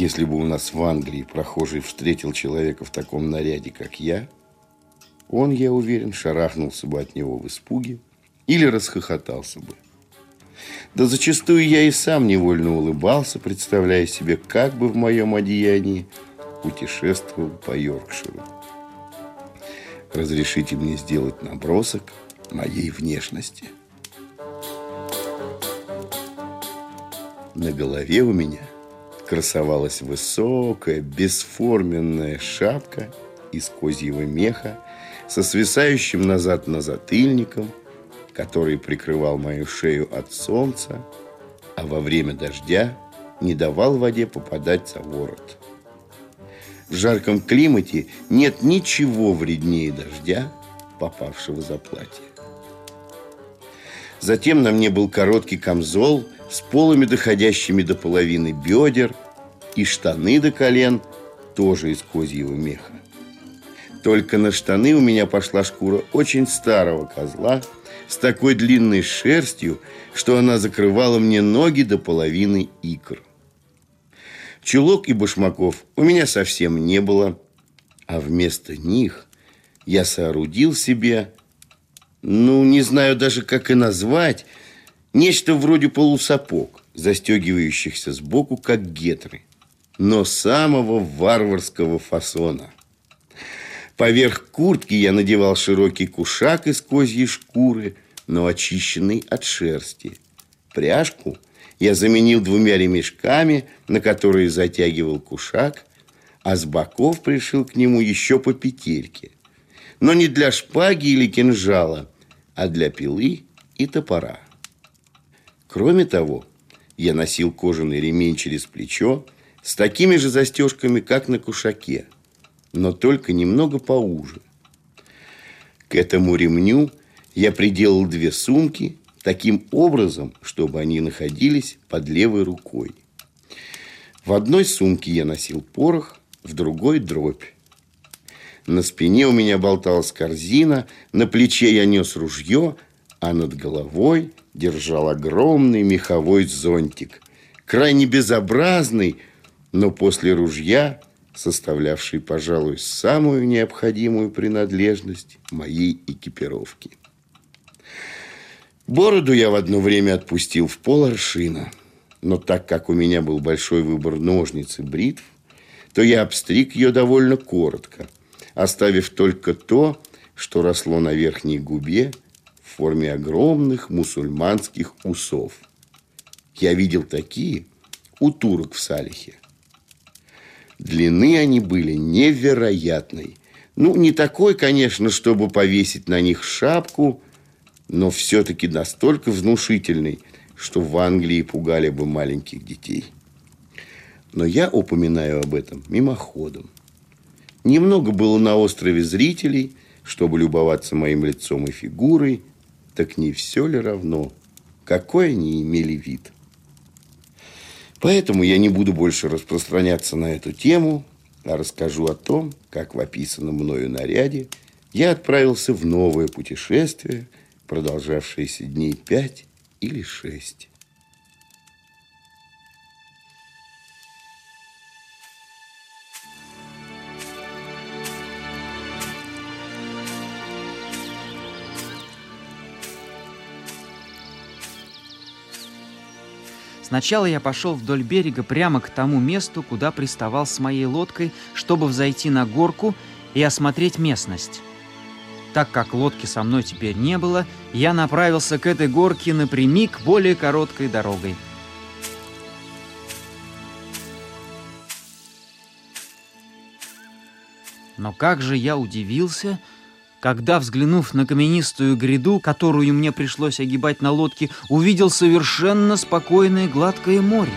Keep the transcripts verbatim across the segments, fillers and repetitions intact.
Если бы у нас в Англии прохожий встретил человека в таком наряде, как я, он, я уверен, шарахнулся бы от него в испуге или расхохотался бы. Да зачастую я и сам невольно улыбался, представляя себе, как бы в моем одеянии путешествовал по Йоркширу. Разрешите мне сделать набросок моей внешности. На голове у меня красовалась высокая, бесформенная шапка из козьего меха со свисающим назад назатыльником, который прикрывал мою шею от солнца, а во время дождя не давал воде попадать за ворот. В жарком климате нет ничего вреднее дождя, попавшего за платье. Затем на мне был короткий камзол с полами, доходящими до половины бедер, и штаны до колен, тоже из козьего меха. Только на штаны у меня пошла шкура очень старого козла с такой длинной шерстью, что она закрывала мне ноги до половины икр. Чулок и башмаков у меня совсем не было, а вместо них я соорудил себе, ну, не знаю даже, как и назвать, нечто вроде полусапог, застегивающихся сбоку, как гетры, но самого варварского фасона. Поверх куртки я надевал широкий кушак из козьей шкуры, но очищенный от шерсти. Пряжку я заменил двумя ремешками, на которые затягивал кушак, а с боков пришил к нему еще по петельке. Но не для шпаги или кинжала, а для пилы и топора. Кроме того, я носил кожаный ремень через плечо с такими же застежками, как на кушаке, но только немного поуже. К этому ремню я приделал две сумки таким образом, чтобы они находились под левой рукой. В одной сумке я носил порох, в другой – дробь. На спине у меня болталась корзина, на плече я нес ружье, а над головой держал огромный меховой зонтик, крайне безобразный, но после ружья составлявший, пожалуй, самую необходимую принадлежность моей экипировки. Бороду я в одно время отпустил в пол аршина, но так как у меня был большой выбор ножниц и бритв, то я обстриг ее довольно коротко, оставив только то, что росло на верхней губе в форме огромных мусульманских усов. Я видел такие у турок в Салихе. Длины они были невероятной. Ну, не такой, конечно, чтобы повесить на них шапку, но все-таки настолько внушительной, что в Англии пугали бы маленьких детей. Но я упоминаю об этом мимоходом. Немного было на острове зрителей, чтобы любоваться моим лицом и фигурой, так не все ли равно, какой они имели вид. Поэтому я не буду больше распространяться на эту тему, а расскажу о том, как в описанном мною наряде я отправился в новое путешествие, продолжавшееся дней пять или шесть. Сначала я пошел вдоль берега прямо к тому месту, куда приставал с моей лодкой, чтобы взойти на горку и осмотреть местность. Так как лодки со мной теперь не было, я направился к этой горке напрямик более короткой дорогой. Но как же я удивился, когда, взглянув на каменистую гряду, которую мне пришлось огибать на лодке, увидел совершенно спокойное гладкое море.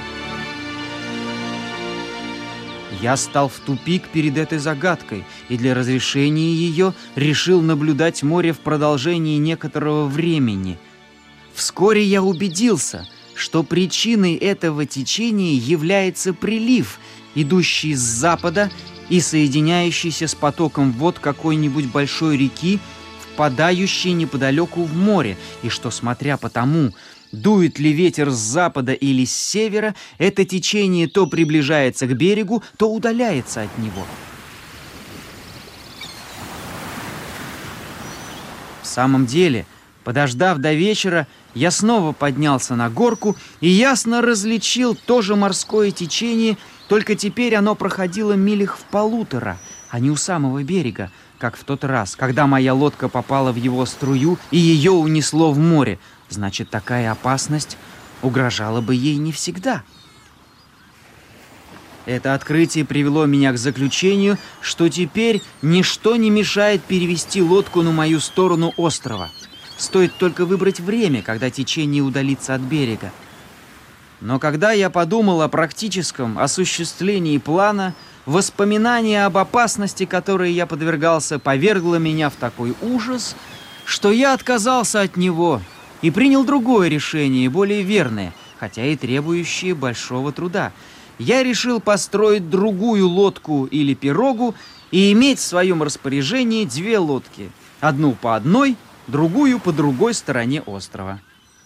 Я стал в тупик перед этой загадкой и для разрешения ее решил наблюдать море в продолжении некоторого времени. Вскоре я убедился, что причиной этого течения является прилив, идущий с запада и соединяющийся с потоком вод какой-нибудь большой реки, впадающей неподалеку в море, и что, смотря по тому, Дует ли ветер с запада или с севера, это течение то приближается к берегу, то удаляется от него. В самом деле, подождав до вечера, я снова поднялся на горку и ясно различил то же морское течение, только теперь оно проходило милях в полутора, а не у самого берега, как в тот раз, когда моя лодка попала в его струю и ее унесло в море. Значит, такая опасность угрожала бы ей не всегда. Это открытие привело меня к заключению, что теперь ничто не мешает перевести лодку на мою сторону острова. Стоит только выбрать время, когда течение удалится от берега. Но когда я подумал о практическом осуществлении плана, воспоминание об опасности, которой я подвергался, повергло меня в такой ужас, что я отказался от него и принял другое решение, более верное, хотя и требующее большого труда. Я решил построить другую лодку или пирогу и иметь в своем распоряжении две лодки. Одну по одной, другую по другой стороне острова.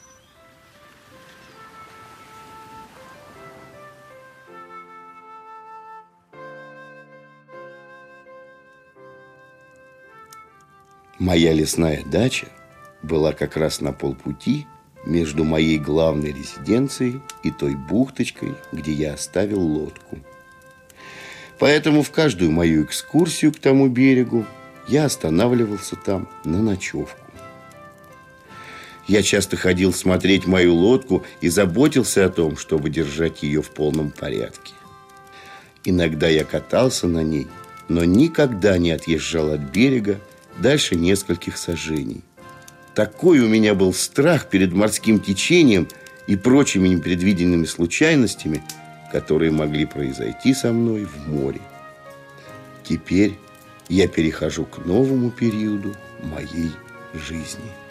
Моя лесная дача была как раз на полпути между моей главной резиденцией и той бухточкой, где я оставил лодку. Поэтому в каждую мою экскурсию к тому берегу я останавливался там на ночевку. Я часто ходил смотреть мою лодку и заботился о том, чтобы держать ее в полном порядке. Иногда я катался на ней, но никогда не отъезжал от берега дальше нескольких саженей. Такой у меня был страх перед морским течением и прочими непредвиденными случайностями, которые могли произойти со мной в море. Теперь я перехожу к новому периоду моей жизни.